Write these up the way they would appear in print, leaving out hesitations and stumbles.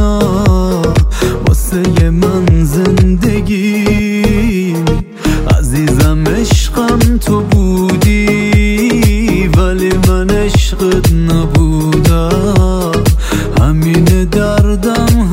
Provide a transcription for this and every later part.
آشیانا واسه من زندگی عزیزم عشقم تو بودی ولی من عشقت نبودم همین دردم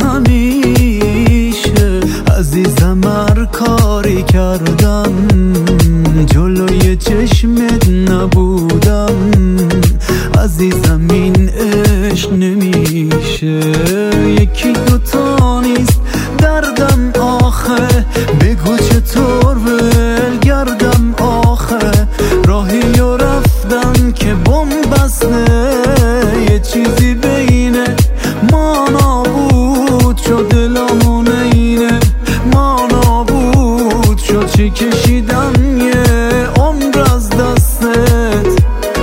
همیشه عزیزم هر کاری کردم جلوی چشمت نبودم عزیزم این عشق نمیشه یکی دوتا نیست دردم آخه بگو چطور ول گردم آخه راهی و رفتم که بمبسته یه چیزی بین ما نابود شد دلمون اینه ما نابود شد چی کشیدم یه عمر از دستت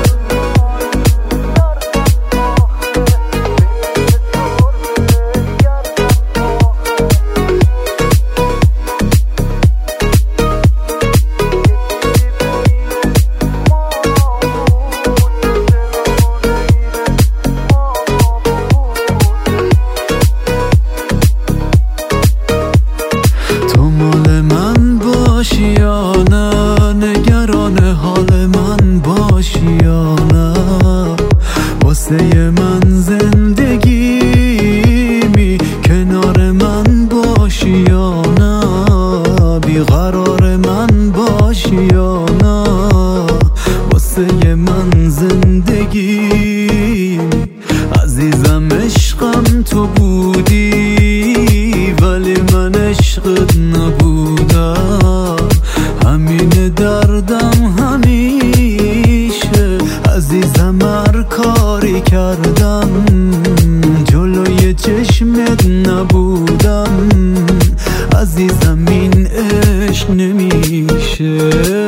یا نه نگران حال من باشی یا نه واسه من زندگی می کنار من باشی یا نه بیقرار من باشی یا نه واسه من زندگی عزیزم عشقم تو بودی ولی من عشقت نبودم همین دردم همیشه عزیزم هر کاری کردم جلوی چشمت نبودم عزیزم این عشق نمیشه